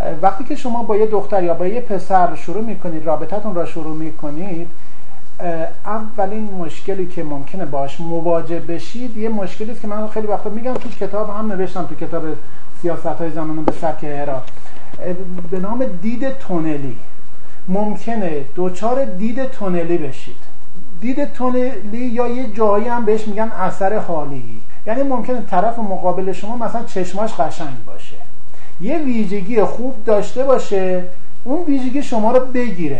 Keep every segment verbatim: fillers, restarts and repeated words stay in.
وقتی که شما با یه دختر یا با یه پسر شروع میکنید رابطتون را شروع میکنید، اولین مشکلی که ممکنه باش مواجه بشید یه مشکلی است که من خیلی وقتا میگم، تو کتاب هم نوشتم، تو کتاب سیاست‌های زنانه به سبک هرا، به نام دید تونلی. ممکنه دوچار دید تونلی بشید. دید تونلی یا یه جایی هم بهش میگن اثر حالی، یعنی ممکنه طرف مقابل شما مثلا چشماش قشنگ باشه، یه ویژگی خوب داشته باشه، اون ویژگی شما رو بگیره،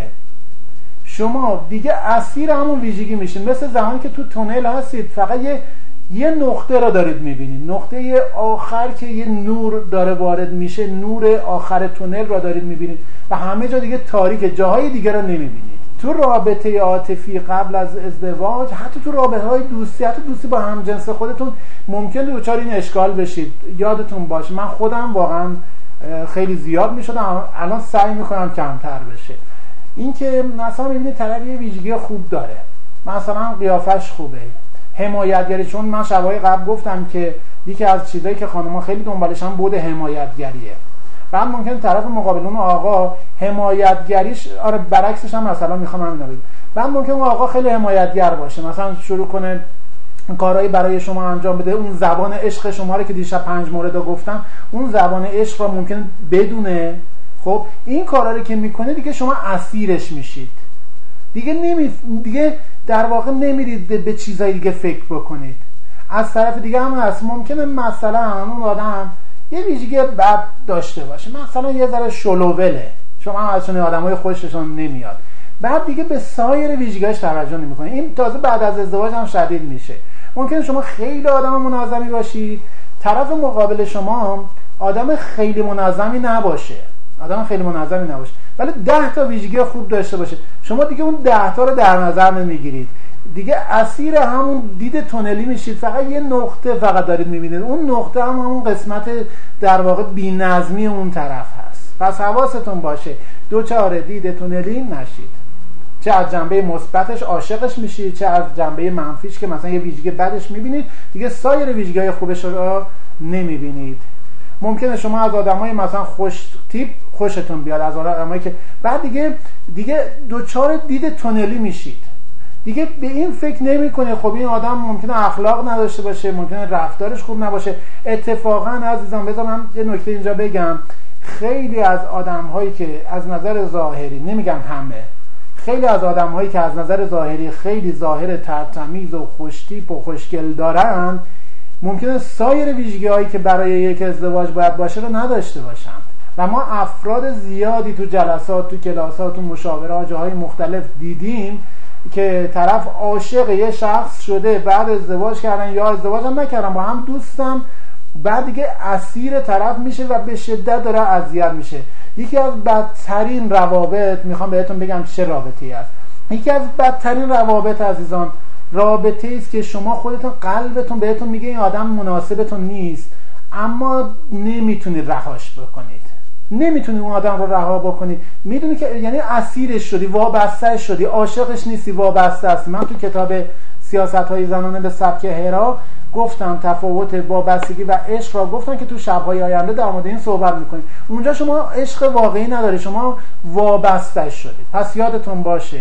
شما دیگه اسیر همون ویژگی میشین. مثل زمانی که تو تونل هستید فقط یه یه نقطه را دارید میبینید، نقطه آخر که یه نور داره وارد میشه، نور آخر تونل را دارید میبینید و همه جا دیگه تاریکه، جاهای دیگه را نمیبینید. تو رابطه عاطفی قبل از ازدواج، حتی تو رابطه های دوستی، حتی دوستی با همجنس خودتون، ممکن دچار این اشکال بشید. یادتون باشه من خودم واقعا خیلی زیاد میشدم، الان سعی میکنم کمتر بشه. این که مثلا میبینید طرف یه ویژگی خوب داره، مثلا قیافش خوبه، حمایتگری، چون من شبای قبل گفتم که یکی از چیزایی که خانم‌ها خیلی دنبالشن بود حمایتگریه. بعد ممکنه طرف مقابل اون آقا حمایتگریش، آره برعکسش هم مثلا میخوام همین رو بگم، بعد ممکنه اون آقا خیلی حمایتگر باشه، مثلا شروع کنه کارهایی برای شما انجام بده، اون زبان عشق شما رو که دیشب پنج مورد رو گفتم، اون زبان عشق رو ممکنه بدونه. خب این کارا رو که میکنه دیگه شما اسیرش میشید، دیگه نمی دیگه در واقع نمیرید به چیزای دیگه فکر بکنید. از طرف دیگه هم هست، ممکنه مثلا اون آدم یه ویژگی بد داشته باشه، مثلا یه ذره شلووله، شما هم ازشون آدمای خوششون نمیاد، بعد دیگه به سایر ویژگی‌هاش توجه نمی‌کنه. این تازه بعد از ازدواج هم شدید میشه. ممکنه شما خیلی آدم منظمی باشید، طرف مقابل شما آدم خیلی منظمی نباشه، آدم خیلی منظمی نباشه ولی ده تا ویژگی خوب داشته باشه، شما دیگه اون ده تا رو در نظر نمیگیرید، دیگه اسیر همون دید تونلی میشید، فقط یه نقطه فقط دارید میبینید، اون نقطه هم همون قسمت در واقع بی‌نظمی اون طرف هست. پس حواستون باشه دوچار دید تونلی نشید، چه از جنبه مثبتش عاشقش میشید، چه از جنبه منفیش که مثلا یه ویژگی بدش میبینید، دیگه سایر ویژگی‌های خوبش رو نمیبینید. ممکنه شما از آدمای مثلا خوش تیپ خوشتون بیاد، از آدمایی که بعد دیگه دیگه دوچار دید تونلی میشید، دیگه به این فکر نمی‌کنه خب این آدم ممکنه اخلاق نداشته باشه، ممکنه رفتارش خوب نباشه. اتفاقا عزیزان بذار من یه نکته اینجا بگم، خیلی از آدم‌هایی که از نظر ظاهری، نمیگم همه، خیلی از آدم‌هایی که از نظر ظاهری خیلی ظاهر ترتمیز و خوشتیپ و خوشگل دارن، ممکنه سایر ویژگی‌هایی که برای یک ازدواج باید باشه رو نداشته باشن. و ما افراد زیادی تو جلسات، تو کلاسات، تو مشاورات، جاهای مختلف دیدیم که طرف عاشق یه شخص شده، بعد ازدواج کردن یا ازدواج هم نکردن، با هم دوستن، بعد دیگه اسیر طرف میشه و به شدت داره اذیت میشه. یکی از بدترین روابط، میخوام بهتون بگم چه رابطه‌ای است، یکی از بدترین روابط عزیزان رابطه‌ای است که شما خودتون قلبتون بهتون میگه این آدم مناسبتون نیست، اما نمیتونید رهاش بکنید، نمیتونی اون آدم رو رها بکنی، میدونی که یعنی اسیرش شدی، وابسته شدی، عاشقش نیستی، وابسته هستی. من تو کتاب سیاست‌های زنانه به سبک هرا گفتم تفاوت وابستگی و عشق را گفتم که تو شب‌های آینده در مورد این صحبت می‌کنیم. اونجا شما عشق واقعی نداری، شما وابسته شدی. پس یادتون باشه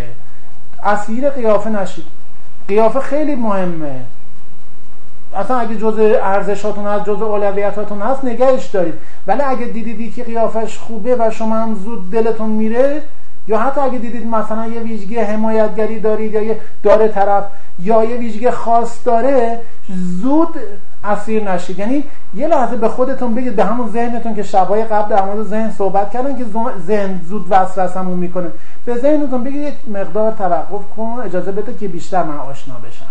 اسیر قیافه نشید. قیافه خیلی مهمه، اصلا اگه جزء ارزشاتون هست، جزء اولویتاتون هست، نگهش دارید. ولی اگه دیدید که قیافش خوبه و شما هم زود دلتون میره، یا حتی اگه دیدید مثلا یه ویژگی حمایتگری دارید یا یه داره طرف یا یه ویژگی خاص داره، زود اسیر نشید. یعنی یه لحظه به خودتون بگید، به همون ذهنتون که شبای قبل در مورد ذهن صحبت کردن که ذهن زود وسوسه‌مون میکنه، به ذهنتون بگید یک مقدار توقف کن، اجازه بده که بیشتر من آشنا بشم.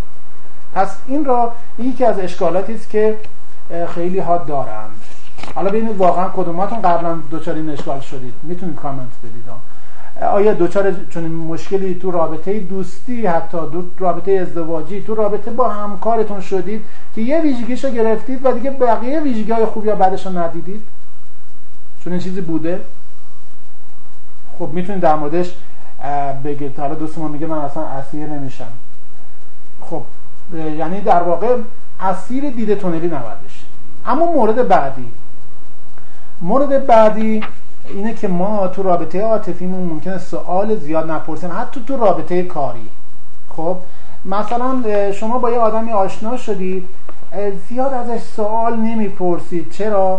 پس این را یکی از اشکالاتی است که خیلی ها دارن. حالا ببینید واقعا کدوماتون قبلا دوچار این اشکال شدید، میتونید کامنت بدید. آیا دوچار چون مشکلی تو رابطه دوستی، حتی دو رابطه ازدواجی، تو رابطه با همکارتون شدید که یه ویژگیشو گرفتید و دیگه بقیه ویژگی‌های خوب یا بدش رو ندیدید؟ چون این چیزی بوده؟ خب میتونید در موردش بگید. حالا دوستمون میگه من اصلا اسیر نمیشم. خب یعنی در واقع اسیر دید تونلی نباید بشید. اما مورد بعدی مورد بعدی اینه که ما تو رابطه عاطفیمون ممکنه سوال زیاد نپرسیم، حتی تو رابطه کاری. خب مثلا شما با یه آدمی آشنا شدید، زیاد ازش سوال نمیپرسید. چرا؟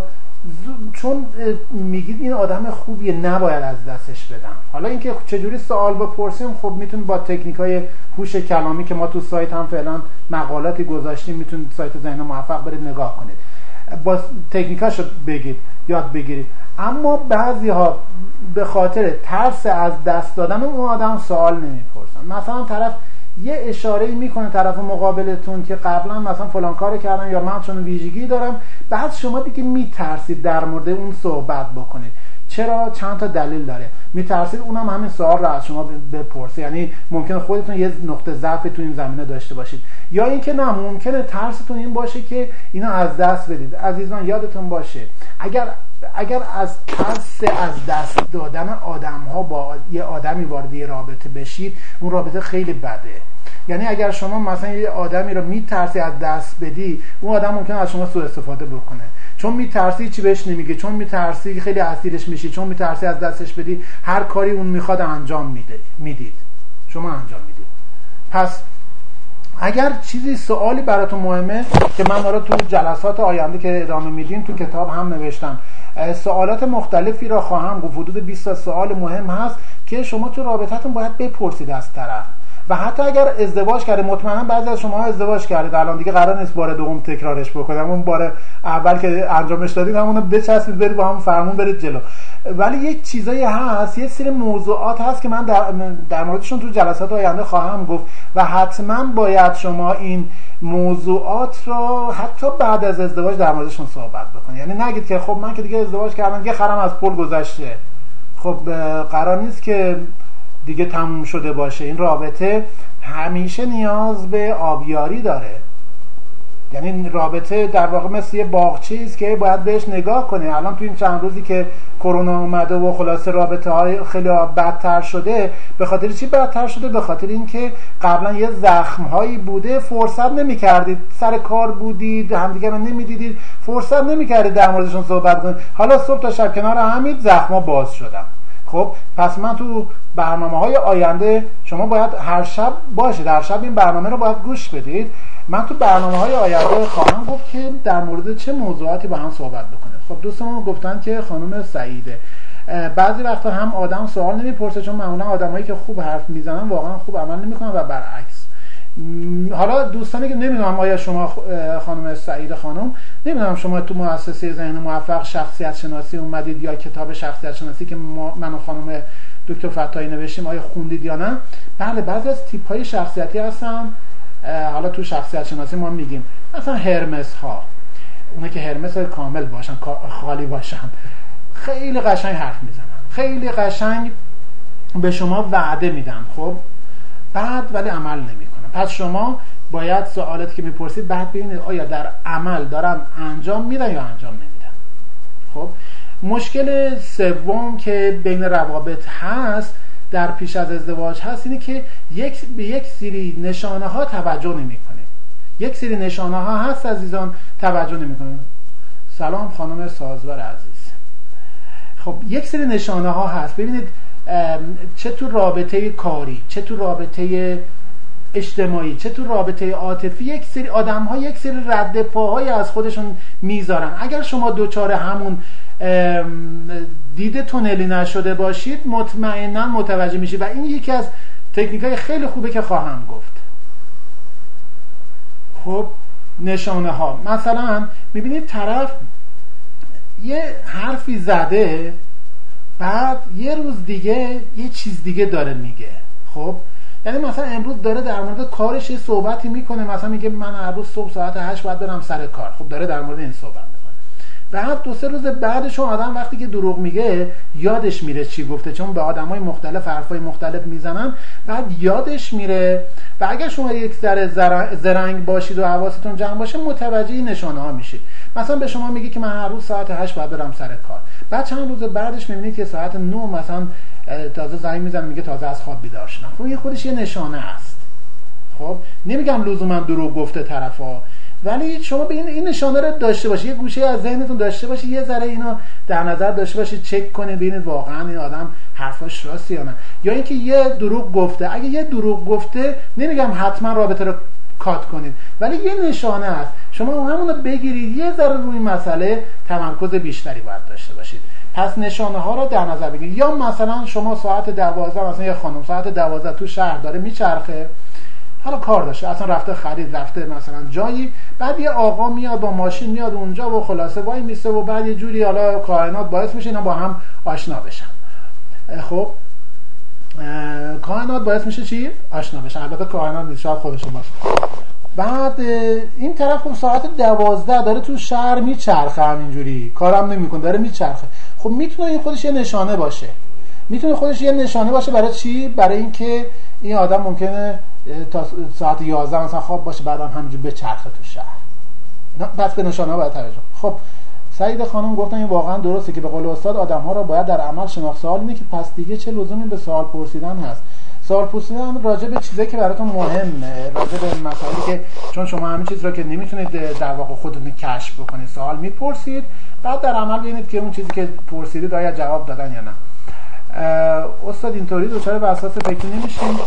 چون میگید این آدم خوبیه، نباید از دستش بدم. حالا اینکه چجوری سوال بپرسیم، خب میتونید با تکنیکای هوش کلامی که ما تو سایت هم فعلا مقالاتی گذاشتیم، میتونید سایت ذهن موفق برید نگاه کنید، با تکنیکاشو بگید، یاد بگیرید. اما بعضی ها به خاطر ترس از دست دادن اون آدم سوال نمیپرسن. مثلا طرف یه اشاره‌ای میکنه طرف مقابلتون که قبلا مثلا فلان کارو کردن یا من چون ویژگی دارم، بعد شما دیگه میترسید در مورد اون صحبت بکنید. چرا؟ چند تا دلیل داره. میترسید اونم همین سوال رو از شما بپرسه، یعنی ممکنه خودتون یه نقطه ضعف تو این زمینه داشته باشید، یا اینکه نه، ممکنه ترستون این باشه که اینو از دست بدید. عزیزان یادتون باشه اگر اگر از ترس از دست دادن آدم‌ها با یه آدمی وارد یه رابطه بشید، اون رابطه خیلی بده. یعنی اگر شما مثلا یه آدمی رو میترسی از دست بدی، اون آدم ممکنه از شما سوء استفاده بکنه، چون میترسی چی بهش نمیگه، چون میترسی خیلی اسیرش میشی، چون میترسی از دستش بدی هر کاری اون میخواد انجام میده میدید شما انجام میدید. پس اگر چیزی سوالی براتون مهمه که من حالا تو جلسات آینده که ادامه میدیم تو کتاب هم نوشتم، سوالات مختلفی را خواهم گفت. حدود بیست تا سوال مهم هست که شما تو رابطتون باید بپرسید از طرف. و حتی اگر ازدواج کرده، مطمئنا بعضی از شما ازدواج کردید الان دیگه قرار نیست بار دوم تکرارش بکنید، اون بار اول که انجامش دادید همونو بچسبید برید با هم فرمون برید جلو. ولی یک چیزایی هست، یه سری موضوعات هست که من در, در موردشون تو جلسات آینده خواهم گفت و حتما باید شما این موضوعات رو حتی بعد از ازدواج در موردشون صحبت بکنید. یعنی نگید که خب من که دیگه ازدواج کردم، دیگه خرم از پل گذشته. خب قرار نیست که دیگه تموم شده باشه. این رابطه همیشه نیاز به آبیاری داره. یعنی رابطه در واقع مثل یه باغچه‌ای است که باید بهش نگاه کنه. الان تو این چند روزی که کرونا اومده و خلاصه رابطه های خیلی بدتر شده، به خاطر چی بدتر شده؟ به خاطر اینکه قبلا یه زخم هایی بوده، فرصت نمی‌کردید، سر کار بودید، همدیگه رو نمی‌دیدید، فرصت نمی‌کردید در موردشون صحبت کنید. حالا صبح تا شب کنار همین زخم‌ها باز شدن. خب پس من تو برنامه‌های آینده شما باید هر شب باشه، در شب این برنامه رو باید گوش بدید. من تو برنامه‌های آینده خواهم گفت که در مورد چه موضوعاتی با هم صحبت بکنه. خب دوستان گفتن که خانم سعیده بعضی وقتا هم آدم سوال نمیپرسه، چون معمولا آدمایی که خوب حرف میزنن واقعا خوب عمل نمیکنن و برعکس. حالا دوستانی که نمیدونم آیا شما خانم سعید خانم، نمیدونم شما تو مؤسسه ذهن موفق شخصیت شناسی اومدید یا کتاب شخصیت شناسی که من و خانم دکتر فتاحی نوشتیم آیا خوندید یا نه؟ بله، بعضی از تیپ های شخصیتی هستن. حالا تو شخصیت شناسی ما میگیم مثلا هرمس ها، اونا که هرمس کامل باشن، خالی باشن، خیلی قشنگ حرف میزنن، خیلی قشنگ به شما وعده میدن، خب بعد ولی عمل نمیکنن. پس شما باید سوالاتی که میپرسید بعد ببینید آیا در عمل دارن انجام میدن یا انجام نمیدن. خب مشکل سوم که بین روابط هست در پیش از ازدواج هست اینه که یک به یک سری نشانه ها توجه نمیکنه. یک سری نشانه ها هست عزیزان توجه نمیکنه. سلام خانم سازور عزیز. خب یک سری نشانه ها هست. ببینید چه تو رابطه کاری، چه تو رابطه اجتماعی، چه تو رابطه عاطفی، یک سری آدم ها یک سری رد پاهای از خودشون میذارن. اگر شما دوچار همون دید تونلی نشده باشید مطمئنا متوجه میشید و این یکی از تکنیکای خیلی خوبه که خواهم گفت. خب نشانه ها، مثلا میبینید طرف یه حرفی زده، بعد یه روز دیگه یه چیز دیگه داره میگه. خب یعنی مثلا امروز داره در مورد کارش یه صحبتی میکنه، مثلا میگه من هر روز صبح ساعت هشت باید برم سر کار. خب داره در مورد این صحبت میکنه. بعد دو سه روز بعدش آدم وقتی که دروغ میگه یادش میره چی گفته، چون به آدمای مختلف حرفای مختلف میزنن، بعد یادش میره. و اگر شما یک ذره زرنگ باشید و حواستون جمع باشه متوجه این نشانه ها میشید. مثلا به شما میگه که من هر روز ساعت هشت باید برم سر کار، بعد چند روز بعدش میبینید که ساعت نه مثلا تازه زنگ میزنه میگه تازه از خواب بیدار شدم. خب این خودش یه نشانه است. خب نمیگم لزوما دروغ گفته طرفا، ولی شما به این این نشانه رو داشته باشید، یه گوشه از ذهنتون داشته باشید، یه ذره اینو در نظر داشته باشید، چک کنید ببینید واقعا این آدم حرفاش راسته یا نه. یا اینکه یه دروغ گفته، اگه یه دروغ گفته نمیگم حتما رابطه رو کات کنید، ولی یه نشانه است، شما همون رو بگیرید، یه ذره روی مسئله تمرکز بیشتری باید داشته باشید. پس نشانه ها رو در نظر بگیرید. یا مثلا شما ساعت دوازده، مثلا یه خانم ساعت دوازده تو شهر داره میچرخه، حالا کار داشته، اصلا رفته خرید، رفته مثلا جایی، بعد یه آقا میاد با ماشین میاد اونجا و خلاصه وای میسته و بعد یه جوری حالا کائنات باعث میشه اینا با هم آشنا بشن. خب کائنات باعث میشه چی؟ آشنا بشن. البته کائنات نیست، شاید خودشون باشه. بعد این طرف خب ساعت دوازده داره تو شهر میچرخه، همینجوری کارم نمیکنه، داره میچرخه. خب میتونه این خودش یه نشانه باشه، میتونه خودش یه نشانه باشه برای چی؟ برای اینکه این آدم ممکنه تا ساعت یازده مثلا خواب باشه، بعدم همینجوری بچرخه تو شهر. پس به نشانه ها باید توجه. خب سعید خانم گفتن این واقعا درسته که به قول استاد آدم‌ها را باید در عمل شناخت. سوال اینه که پس دیگه چه لزومی به سوال پرسیدن هست؟ سوال پرسیدن راجع به چیزایی که براتون مهمه، راجع به مسائلی که چون شما همین چیز رو که نمیتونید در واقع خودتون کشف بکنید، سوال میپرسید، بعد در عمل ببینید که اون چیزی که پرسیدید آیا جواب دادن یا نه. استاد اینطوری دچار وسواس فکری نمیشین؟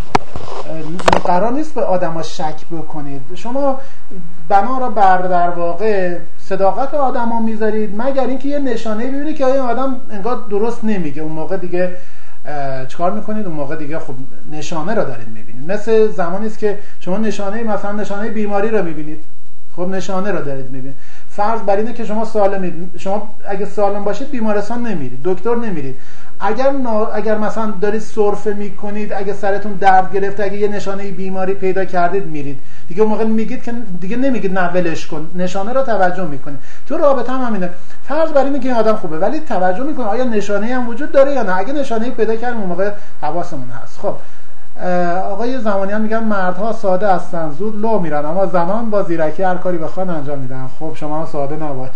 قرار نیست به آدم‌ها شک بکنید. شما بنا را بر در واقع صداقت آدم‌ها میذارید، مگر اینکه یه نشانه ببینید که این آدم انگار درست نمیگه، اون موقع دیگه چیکار میکنید؟ اون موقع دیگه خب نشانه را دارید میبینید. مثل زمانی است که شما نشانه مثلا نشانه بیماری را میبینید، خب نشانه را دارید میبینید. فرض بر اینه که شما سالمید، شما اگه سالم باشید بیمارستان نمیرید، دکتر نمیرید. اگر نا... اگر مثلا دارید سرفه میکنید، اگه سرتون درد گرفته، اگه یه نشانه بیماری پیدا کردید میرید دیگه، اون موقع میگید که دیگه نمیگید نه ولش کن، نشانه را توجه میکنید. تو رابطه هم همینه. فرض بر اینه که این آدم خوبه ولی توجه میکنه آیا نشانه هم وجود داره یا نه. اگه نشانه پیدا کردیم اون موقع حواسمون هست. خب آقای زمانیان میگن مردها ساده هستن زود لو میرن، اما زنان با زیرکی هر کاری بخوان انجام میدن. خب شما هم ساده نباش.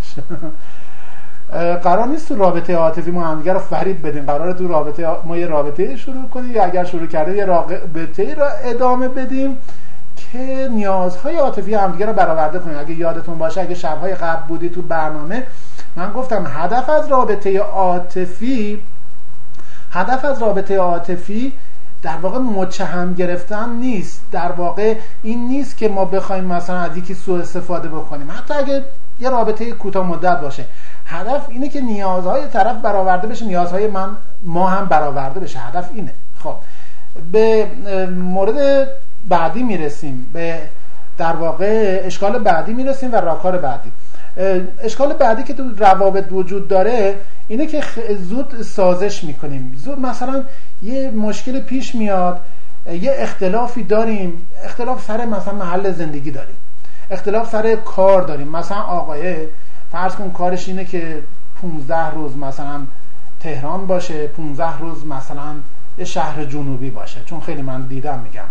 قرار نیست تو رابطه عاطفی ما همدیگه رو فریب بدیم، قراره تو رابطه ما یه رابطه شروع کنیم یا اگر شروع کرده یه رابطه رو ادامه بدیم که نیازهای عاطفی همدیگه رو برآورده کنیم. اگه یادتون باشه، اگه شب‌های قبل بودی تو برنامه، من گفتم هدف از رابطه عاطفی هدف از رابطه عاطفی در واقع مچ هم گرفتن نیست. در واقع این نیست که ما بخوایم مثلا از یکی سوء استفاده بکنیم، حتی اگه یه رابطه کوتاه مدت باشه. هدف اینه که نیازهای طرف برآورده بشه، نیازهای من ما هم برآورده بشه. هدف اینه. خب به مورد بعدی میرسیم، به در واقع اشکال بعدی میرسیم و راهکار بعدی. اشکال بعدی که تو روابط وجود داره اینه که زود سازش میکنیم. زود مثلا یه مشکل پیش میاد، یه اختلافی داریم، اختلاف سر مثلا محل زندگی داریم، اختلاف سر کار داریم. مثلا آقای فرض کن کارش اینه که پونزده روز مثلا تهران باشه، پونزده روز مثلا یه شهر جنوبی باشه، چون خیلی من دیدم میگم.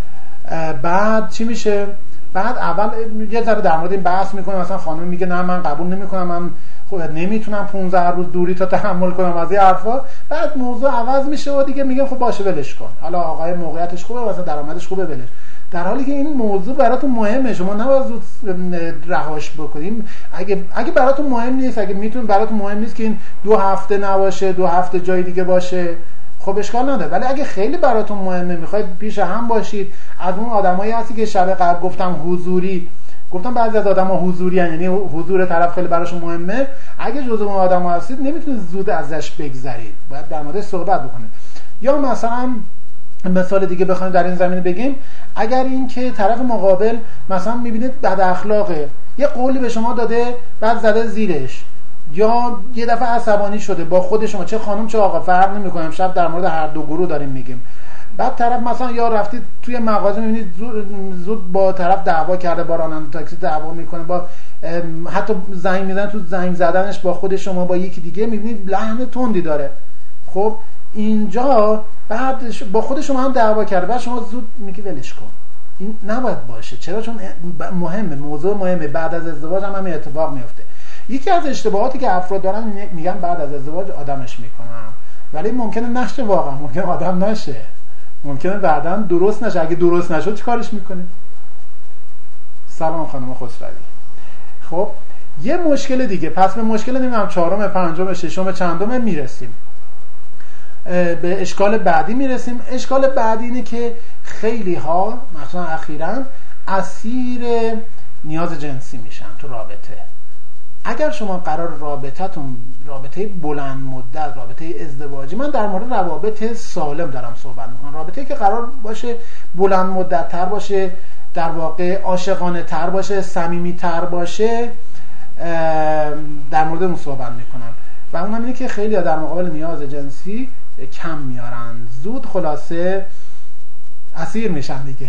بعد چی میشه؟ بعد اول یه ذره در مورد این بحث میکنه، مثلا خانم میگه نه من قبول نمیکنم، من خب نمیتونم پونزده روز دوری تا تحمل کنم از این حرفا. بعد موضوع عوض میشه و دیگه میگم خب باشه ولش کن، حالا آقای موقعیتش خوبه، مثلا درآمدش خوبه، ولش. در حالی که این موضوع براتون مهمه، شما نباید زود رهاش بکنیم. اگه اگه براتون مهم نیست، اگه میتونید براتون مهم نیست که این دو هفته نباشه، دو هفته جای دیگه باشه، خب اشکال نداره. ولی اگه خیلی براتون مهمه، میخواید پیش هم باشید، از اون آدمایی هستی که شب قبل گفتم حضوری، گفتم بعضی از آدما حضوری هستن، یعنی حضور طرف خیلی براشون مهمه، اگه جزو اون آدما هستید نمیتونید زود ازش بگذرید، باید در موردش صحبت بکنید. یا مثلا مثال دیگه بخوایم در این زمینه بگیم، اگر این که طرف مقابل مثلا میبینید بد اخلاقه، یه قولی به شما داده بعد زده زیرش، یا یه دفعه عصبانی شده با خود شما، چه خانم چه آقا فرق نمی‌کنه، شب در مورد هر دو گروه داریم میگیم. بعد طرف مثلا یا رفتید توی مغازه میبینید زود, زود با طرف دعوا کرده، با راننده تاکسی دعوا میکنه، با حتی زنگ میزنه، تو زنگ زدنش با خود شما با یکی دیگه میبینید لحن تندی داره. خب اینجا بعد با خود شما هم دعوا کرده، بعد شما زود میگی ولش کن. این نباید باشه. چرا؟ چون مهمه، موضوع مهمه. بعد از ازدواج هم همین اتفاق میفته. یکی از اشتباهاتی که افراد دارن میگن بعد از ازدواج آدمش میکنم، ولی ممکنه نشه، واقعا ممکنه آدم نشه، ممکنه بعداً درست نشه. اگه درست نشد چیکارش میکنید؟ سلام خانم خسروی. خب یه مشکل دیگه، پس به مشکل نمیدونم چهارم، پنجم، ششم، چندم میرسیم. به اشکال بعدی میرسیم. اشکال بعدی اینه که خیلی ها مثلا اخیراً اسیر نیاز جنسی میشن تو رابطه. اگر شما قرار رابطتون رابطه بلند مدت، رابطه ازدواجی، من در مورد روابط سالم دارم صحبت میکنم، رابطه‌ای که قرار باشه بلند مدت تر باشه، در واقع عاشقانه تر باشه، صمیمی تر باشه، در مورد اون صحبت میکنم. و اونم اینه که خیلی ها در مقابل نیاز جنسی کم میارن، زود خلاصه اسیر میشن دیگه،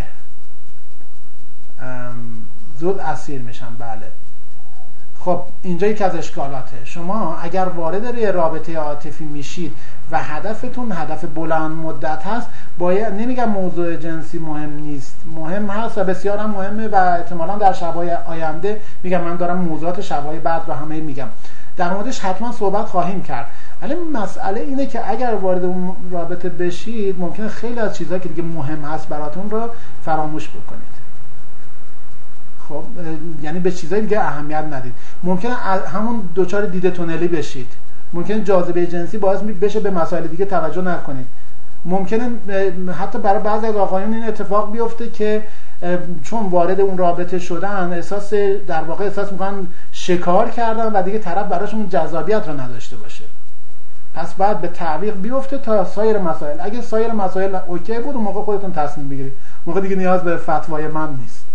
زود اسیر میشن. بله خب اینجا یکی از اشکالاته. شما اگر وارد رابطه عاطفی میشید و هدفتون هدف بلند مدت هست، باید، نمیگم موضوع جنسی مهم نیست، مهم هست و بسیار هم مهمه و احتمالاً در شب‌های آینده، میگم من دارم موضوعات شب‌های بعد رو همه میگم، در موردش حتما صحبت خواهیم کرد. ولی مسئله اینه که اگر وارد اون رابطه بشید ممکنه خیلی از چیزهایی که دیگه مهم هست براتون رو فراموش بکنید. خب یعنی به چیزای دیگه اهمیت ندید. ممکنه همون دوچار دیده تونلی بشید، ممکنه جاذبه جنسی باعث بشه به مسائل دیگه توجه نکنید. ممکنه حتی برای بعضی از آقایون این اتفاق بیفته که چون وارد اون رابطه شدن احساس در واقع احساس میکنن شکار کردن و دیگه طرف براشون جذابیت رو نداشته باشه. پس بعد به تعویق بیفته تا سایر مسائل. اگه سایر مسائل اوکی بود اون موقع خودتون تصمیم بگیرید، موقع دیگه نیاز به فتوای من نیست.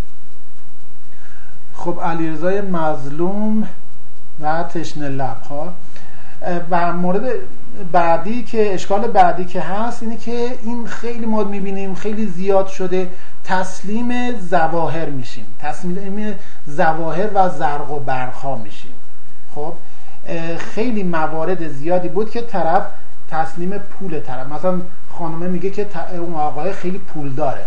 خب علیرضای مظلوم و تشنه لب ها. و مورد بعدی که اشکال بعدی که هست اینه که این خیلی ما میبینیم خیلی زیاد شده، تسلیم ظواهر میشیم، تسلیم ظواهر و زرق و برق ها میشیم. خب خیلی موارد زیادی بود که طرف تسلیم پول طرف، مثلا خانمه میگه که اون آقای خیلی پول داره،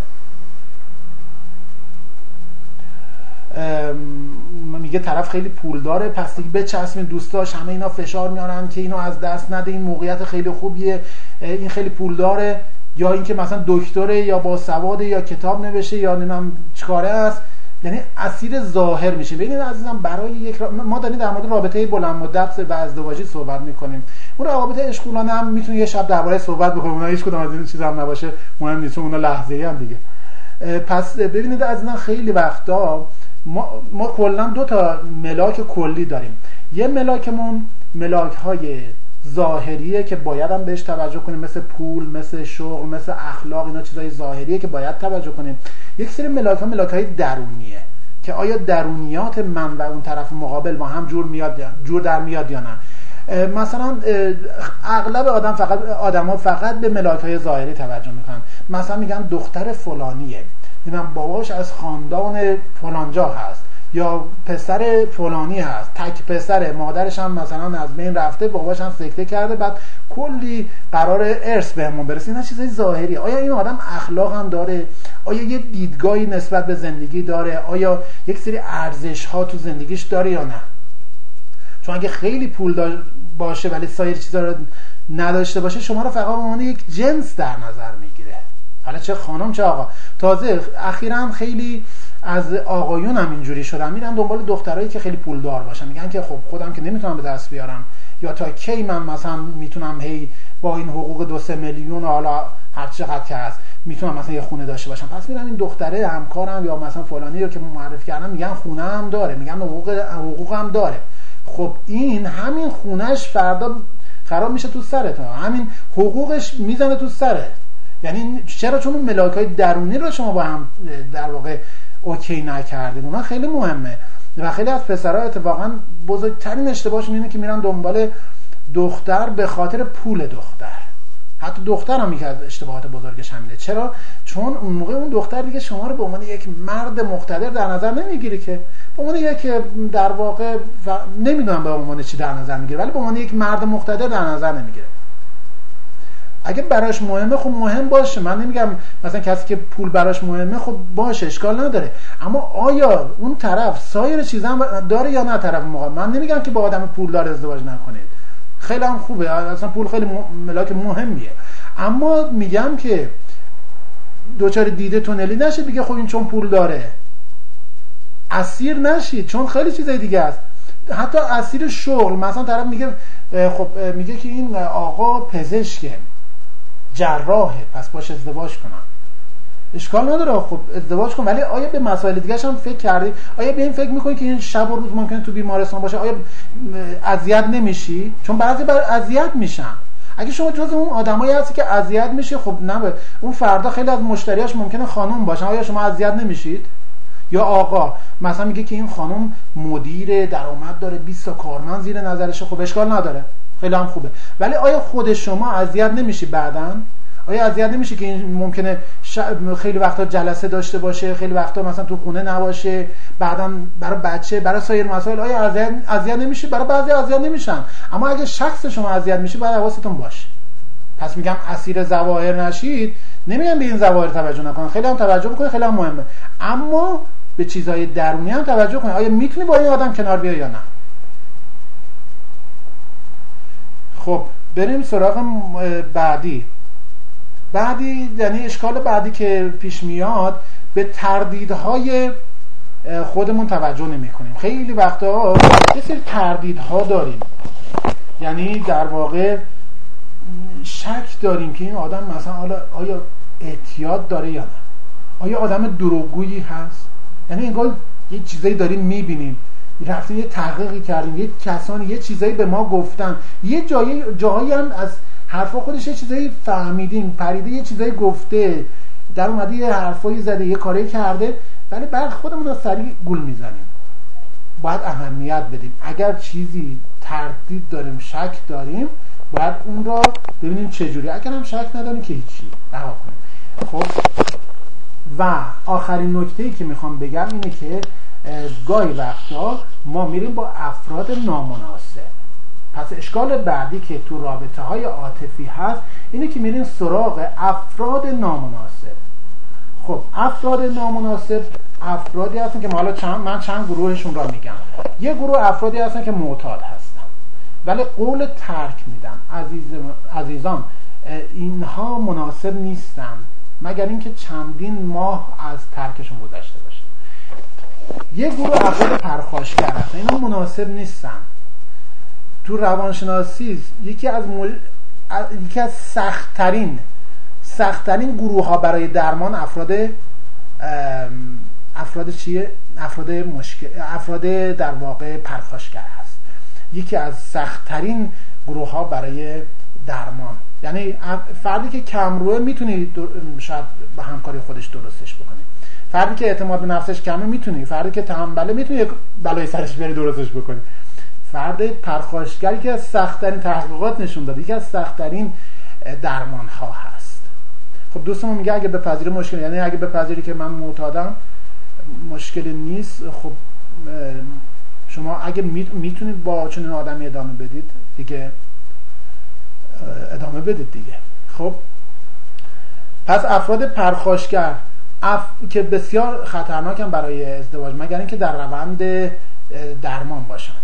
میگه طرف خیلی پول داره پس دیگه بچسبین، دوستاش همه اینا فشار میارن که اینو از دست نده، این موقعیت خیلی خوبیه، این خیلی پول داره، یا اینکه مثلا دکتره یا با سواده یا کتاب نوشته یا نمیدونم چیکاره است. یعنی اسیر ظاهر میشه. ببینید عزیزم، برای یک را... ما داریم در مورد رابطه بلند مدت و ازدواجی صحبت میکنیم. اون روابط عشق‌گونه هم میتونیم یه شب درباره صحبت بکنیم، اونها هیچ کدوم از این چیزا هم نباشه مهم نیست، اونها لحظه‌ای هم دیگه. پس ببینید عزیزان، خیلی وقتا ما ما کلا دو تا ملاک کلی داریم. یه ملاکمون ملاک‌های ظاهریه که باید هم بهش توجه کنیم، مثل پول، مثل شغل، مثل اخلاق، اینا چیزای ظاهریه که باید توجه کنیم. یک سری ملاک‌ها ملاک‌های درونیه که آیا درونیات من و اون طرف مقابل با هم جور میاد یا جور در میاد یا نه. مثلا اغلب آدم فقط آدما فقط به ملاک‌های ظاهری توجه میکنن. مثلا میگن دختر فلانیه، میگن باباش از خاندان فلانجا هست، یا پسر فلانی هست، تک پسره، مادرش هم مثلا از بین رفته، باباش هم سکته کرده، بعد کلی قرار ارث بهمون برسه. اینا چیزای ظاهریه. آیا این آدم اخلاق هم داره؟ آیا یه دیدگاهی نسبت به زندگی داره؟ آیا یک سری ارزش ها تو زندگیش داره یا نه؟ چون اگه خیلی پول باشه ولی سایر چیزا رو نداشته باشه، شما رو فقط به عنوان یک جنس در نظر میگیره، حالا چه خانم چه آقا. تازه اخیراً خیلی از آقایون هم اینجوری شدن، میرن دنبال دخترایی که خیلی پولدار باشن، میگن که خب خودم که نمیتونم به دست بیارم، یا تا کی من مثلا میتونم هی با این حقوق دو سه میلیون حالا هر چقدر که هست میتونم مثلا یه خونه داشته باشم. پس میرن این دختره همکارم یا مثلا فلانی رو که معرفی کردم میگن خونه هم داره، میگن حقوق حقوق هم داره. خب این همین خونهش فردا خراب میشه تو سرت، همین حقوقش میزنه تو سرت. یعنی چرا؟ چون اون ملاک‌های درونی رو شما با هم در واقع اوکی نکردید. اونها خیلی مهمه و خیلی از پسرها اتفاقا بزرگترین اشتباهشون اینه که میرن دنبال دختر به خاطر پول دختر. حتی دختر هم یکی از اشتباهات بزرگش همینه. چرا؟ چون اون موقع اون دختر دیگه شما رو به عنوان یک مرد مقتدر در نظر نمیگیره، که به عنوان یک در واقع و... نمیدونم به عنوان چی در نظر میگیره، ولی به عنوان یک مرد مقتدر در نظر نمیگیره. اگه براش مهمه خب مهم باشه، من نمیگم مثلا کسی که پول براش مهمه خب باشه، اشکال نداره، اما آیا اون طرف سایر چیزا هم داره یا نه طرف مقابل؟ من نمیگم که با آدم پولدار ازدواج نکنید، خیلی هم خوبه، اصلا پول خیلی ملاک مهمیه، اما میگم که دوچار دیده تونلی نشه بگه خب این چون پول داره. اسیر نشید، چون خیلی چیزای دیگه است. حتی اسیر شغل، مثلا طرف میگه خب میگه که این آقا پزشکه، جراحه، پس باش ازدواج کنم. اشکال نداره، خب ازدواج کن، ولی آیا به مسائل دیگه هم فکر کردی؟ آیا به این فکر میکنی که این شب و روز ممکنه تو بیمارستان باشه؟ آیا اذیت نمیشی؟ چون بعضی بر اذیت میشن. اگه شما جز اون آدمایی هستی که اذیت میشه، خب نه، اون فردا خیلی از مشتریاش ممکنه خانم باشن، آیا شما اذیت نمیشید؟ یا آقا مثلا میگه که این خانم مدیر درآمد داره، بیست تا کارمند زیر نظرشه، خب اشکال نداره، خیلی هم خوبه، ولی آیا خود شما اذیت نمیشی بعداً؟ آیا اذیت نمیشه که این ممکنه ش... خیلی وقتا جلسه داشته باشه، خیلی وقتا مثلا تو خونه نباشه، بعداً برای بچه، برای سایر مسائل آیا اذیت اذیت نمیشه؟ برای بعضی اذیت نمیشن، اما اگه شخص شما اذیت میشه باید حواستون باشه. پس میگم اسیر ظواهر نشید، نمیگم به این ظواهر توجه نکنید، خیلی هم توجه بکنید، خیلی هم مهمه، اما به چیزهای درونی هم توجه کنید. آیا میتونی با این آدم کنار بیای یا نه؟ خب بریم سراغ بعدی. بعدی یعنی اشکال بعدی که پیش میاد، به تردیدهای خودمون توجه نمی کنیم. خیلی وقتا یه سری تردیدها داریم، یعنی در واقع شک داریم که این آدم مثلا حالا آیا اعتیاد داره یا نه، آیا آدم دروغگویی هست، یعنی انگار یه چیزایی داریم میبینیم، رفتیم یه تحقیقی کردیم، یه کسانی یه چیزایی به ما گفتن، یه جایی جایی هم از حرفا خودش یه چیزایی فهمیدیم، پریده یه چیزایی گفته، در اومده یه حرفایی زده، یه کاری کرده، ولی بعد خودمون رو سریع گول میزنیم. باید اهمیت بدیم. اگر چیزی تردید داریم، شک داریم، باید اون رو ببینیم چجوری. اگر هم شک نداریم که هیچی، رها کنیم. خب و آخرین نکته‌ای که میخوام بگم اینه که گاهی وقتا ما میریم با افراد نامناسب. پس اشکال بعدی که تو رابطه های عاطفی هست اینه که میرین سراغ افراد نامناسب. خب افراد نامناسب افرادی هستن که حالا چند من چند گروهشون را میگم. یه گروه افرادی هستن که معتاد هستن ولی قول ترک میدن. عزیز عزیزان اینها مناسب نیستن مگر اینکه چندین ماه از ترکشون گذشته باشه. یه گروه افراد پرخاشگر هستن، اینا مناسب نیستن. تو روانشناسی یکی از مل... یکی از سخت‌ترین سخت‌ترین گروه ها برای درمان افراد افراد چیه؟ افراد مشکل افراد در واقع پرخاشگر هست. یکی از سخت‌ترین گروه ها برای درمان. یعنی فردی که کمروه میتونی در... شاید با همکاری خودش درستش بکنی. فردی که اعتماد به نفسش کمه میتونی، فردی که تنبله میتونی بلای سرش بری درستش بکنی. فرد پرخاشگری که از سخت‌ترین تحقیقات نشون داده یکی از سخت‌ترین درمان ها هست. خب دوستمون میگه اگه بپذیری مشکل، یعنی اگه بپذیری که من معتادم مشکلی نیست. خب شما اگه میتونید با چنین آدمی ادامه بدید دیگه ادامه بدید دیگه. خب پس افراد پرخاشگر اف... که بسیار خطرناکن برای ازدواج مگر اینکه در روند درمان باشن.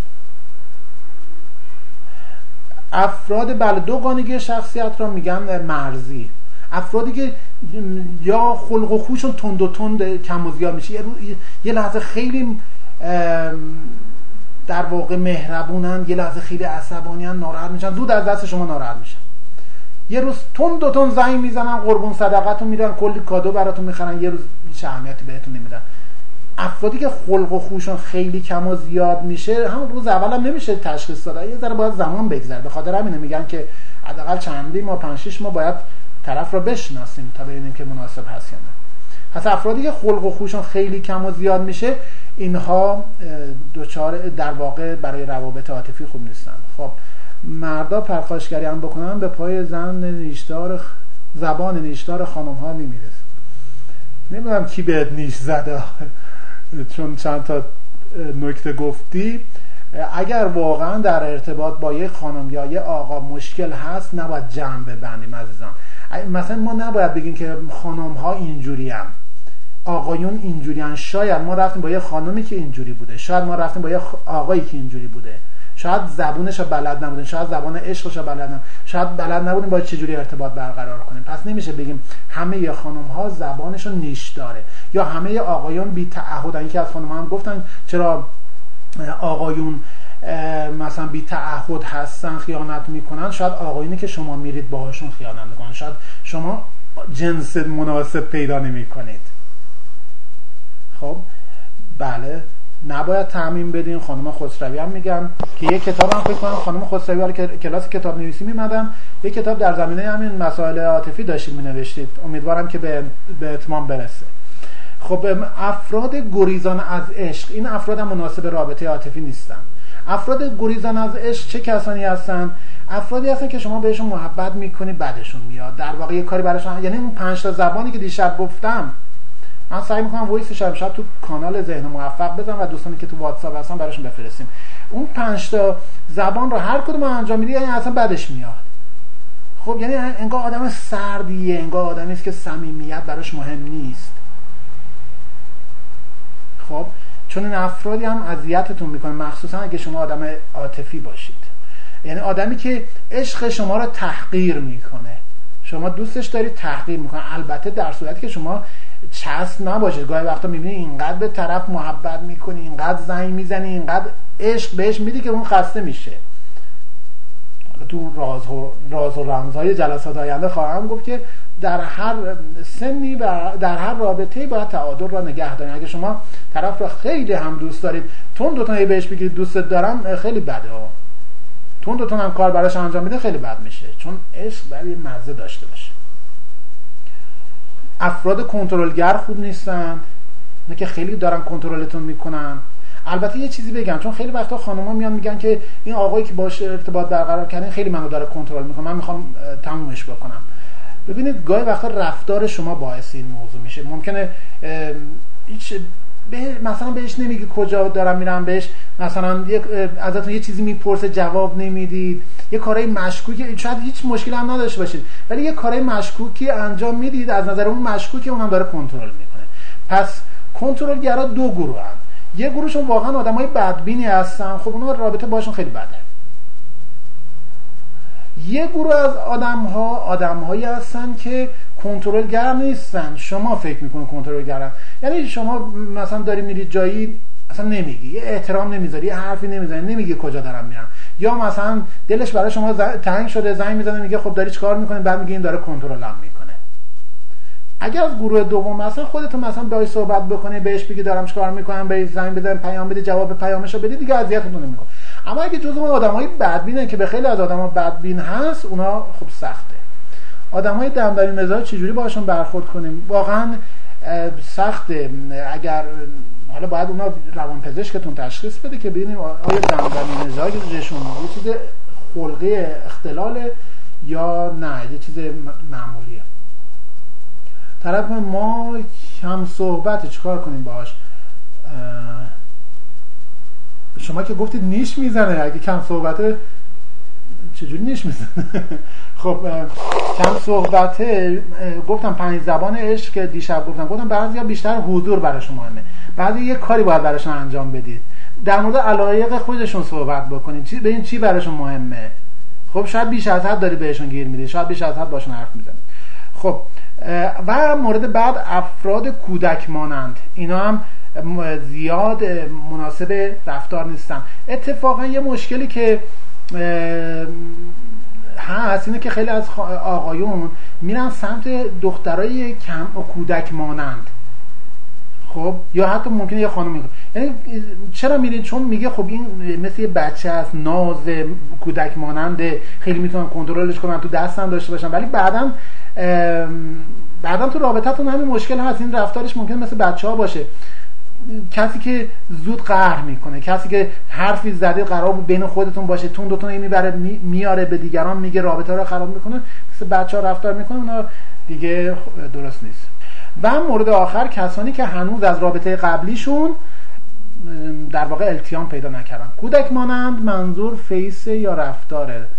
افراد بله دوگانگی شخصیت را میگن مرزی. افرادی که یا خلق و خوشون تند و تند کم و زیاد میشه، یه, رو... یه لحظه خیلی در واقع مهربونن، یه لحظه خیلی عصبانیان، ناراحت میشن، زود از دست شما ناراحت میشن. یه روز تند و تند زنگ میزنن، قربون صدقتون میرن، کلی کادو براتون میخرن، یه روز هیچ اهمیتی بهتون نمیدن. افرادی که خلق و خوشون خیلی کم و زیاد میشه همون روز اول هم نمیشه تشخیص داد، یه ذره باید زمان بگذره. به خاطر همینه میگن که حداقل چندی ما پنج شش ماه باید طرف رو بشناسیم تا ببینیم که مناسب هست یا نه. پس افرادی که خلق و خوشون خیلی کم و زیاد میشه اینها دوچار در واقع برای روابط عاطفی خوب نیستن. خب مردا پرخاشگری هم بکنن به پای زن نیشدار زبان نیشدار خانم ها میمیرسه. نمیدونم کی بهت نیش زده چون چند تا نکته گفتی. اگر واقعا در ارتباط با یه خانم یا یه آقا مشکل هست نباید جمع ببندیم عزیزان. مثلا ما نباید بگیم که خانم ها اینجوری هم آقایون اینجوری هم. شاید ما رفتیم با یه خانمی که اینجوری بوده، شاید ما رفتیم با یه آقایی که اینجوری بوده، شاید زبونش رو بلد نبودین، شاید زبان عشقش رو بلد نبودین، شاید بلد نبودین با چجوری ارتباط برقرار کنین. پس نمیشه بگیم همه خانم ها زبانشون نیش داره یا همه آقایون بی تعهدن. یکی از خانم ها هم گفتن چرا آقایون مثلا بی تعهد هستن خیانت میکنن. شاید آقایونی که شما میرید باهاشون خیانت میکنن، شاید شما جنس مناسب پیدا نمیکنید. خب بله، نباید تعمیم بدین. خانم خسروی هم میگم که یک کتاب هم فکر کنم خانم خسروی حالا که کلاس کتاب نویسی میمدم یک کتاب در زمینه همین مسائل عاطفی داشتید مینوشتید، امیدوارم که به به اتمام برسه. خب افراد گریزان از عشق، این افراد هم مناسب رابطه عاطفی نیستن. افراد گریزان از عشق چه کسانی هستن؟ افرادی هستن که شما بهشون محبت میکنی بعدشون میاد، در واقع یه کاری براشون، یعنی اون پنج تا زبانی که دیشب گفتم من سعی میکنم وایس شب شب تو کانال ذهن موفق بزنم و دوستانی که تو واتساپ هستن براشون بفرستیم. اون پنج تا زبان رو هر کدوم انجام میدی یعنی اصلا بعدش میاد. خب یعنی انگار آدم سردیه، انگار آدمی است که صمیمیت براش مهم نیست. خب چون این افرادی هم اذیتتون میکنه، مخصوصا اگه شما آدم عاطفی باشید، یعنی آدمی که عشق شما رو تحقیر میکنه. شما دوستش دارید تحقیر میکنه، البته در صورتی که شما چسب نباشید. گاهی وقتا میبینی اینقدر به طرف محبت میکنی، اینقدر زنگ میزنی، اینقدر عشق بهش میدی که اون خسته میشه. حالا تو راز و راز و رمزهای جلسات آینده خواهم گفت که در هر سنی و در هر رابطه‌ای باید تعادل را نگه دارید. اگه شما طرف را خیلی هم دوست دارید، تون دوتون بهش بگید دوستت دارم، خیلی بده. تون دوتون هم کار براش انجام میده، خیلی بد میشه، چون عشق برای مزه داشته باشه. افراد کنترلگر خوب نیستن، نه که خیلی دارن کنترلتون میکنن. البته یه چیزی بگم، چون خیلی وقتا خانوما میان میگن که این آقایی که باش ارتباط برقرار کردن خیلی منو داره کنترل میکنه، من میخوام تمومش بکنم. ببینید گاهی وقتا رفتار شما باعث این موضوع میشه. ممکنه هیچ به مثلا بهش نمیگی کجا دارم میرم، بهش مثلا یک ازتون یه چیزی میپرسه جواب نمیدید، یه کارهای مشکوکی، شاید هیچ مشکلی هم نداشته باشید ولی یه کارهای مشکوکی انجام میدید، از نظر اون مشکوکی اونم داره کنترل میکنه. پس کنترلگرا دو گروه هستن. یه گروهشون واقعا آدمای بدبینی هستن، خب اونا رابطه باشون خیلی بده. یه گروه از آدم‌ها آدم‌هایی هستن که کنترلگر نیستن، شما فکر میکنید کنترلگرن. یعنی شما مثلا داری میری جایی اصلا نمیگی، یه احترام نمیذاری، یه حرفی نمیزنی، نمیگی کجا دارم میرم، یا مثلا دلش برای شما تنگ شده زنگ میزنه میگه خب داری چیکار میکنی، بعد میگه این داره کنترلم میکنه. اگر از گروه دوم مثلا خودتون مثلا باهاش صحبت بکنی، بهش بگی دارم چیکار میکنم، بهش زنگ بزنی، پیام بدی، جواب پیامشو بدی، دیگه اذیتتون نمیکنه. اما اگه جزو اون آدمای بدبینن که به خیلی از آدما بدبین هست، اونا خب سخته. آدمای دمدمی مزاج چجوری باشون برخورد کنیم؟ واقعا سخته. اگر حالا باید اونا روانپزشکتون تشخیص بده که ببینیم آیا دمدمی مزاجشون یه چیز خلقی اختلاله یا نه یه چیز معمولیه. طرف ما کم صحبته، چیکار کنیم باهاش؟ شما که گفتید نیش میزنه، اگه کم صحبته چجوری نیش میزنه؟ خب کم صحبته گفتم پنج زبان عشق که دیشب گفتم گفتم بعضیا بیشتر حضور براشون مهمه، بعضی یه کاری باید براشون انجام بدید، در مورد علایق خودشون صحبت بکنید، چی ببین چی براشون مهمه. خب شاید بیش از حد داری بهشون گیر میدی، شاید بیش از حد باشون حرف میزنی. خب و مورد بعد افراد کودک مانند، اینا هم زیاد مناسب رفتار نیستن. اتفاقا یه مشکلی که هست اینه که خیلی از آقایون میرن سمت دخترای کم و کودک مانند. خب یا حتی ممکنه یه خانم میگه، یعنی چرا میرین؟ چون میگه خب این مثل یه بچه است، ناز کودک ماننده، خیلی میتونن کنترلش کنن، تو دستم داشته باشن، ولی بعداً بعداً تو رابطه‌تون همین مشکل هست. این رفتارش ممکنه مثل بچه‌ها باشه، کسی که زود قهر میکنه، کسی که حرفی زده قرار بود بین خودتون باشه، تون دوتون میبره میاره به دیگران میگه، رابطه رو خراب میکنه، مثل بچه‌ها رفتار میکنه، اونا دیگه درست نیست. و مورد آخر کسانی که هنوز از رابطه قبلیشون در واقع التیام پیدا نکردن. کودک مانند منظور فیس یا رفتاره.